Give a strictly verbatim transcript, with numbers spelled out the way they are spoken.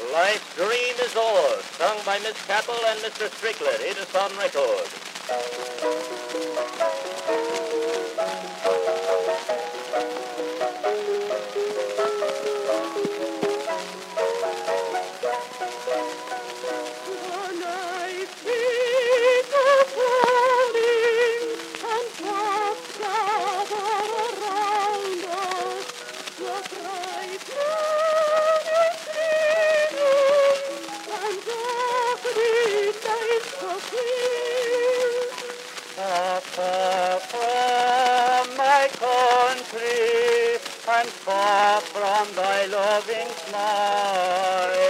Life's Dream is O'er, sung by Miss Capel and Mister Strickland. It is on record. Far, far from my country, and far from thy loving smile,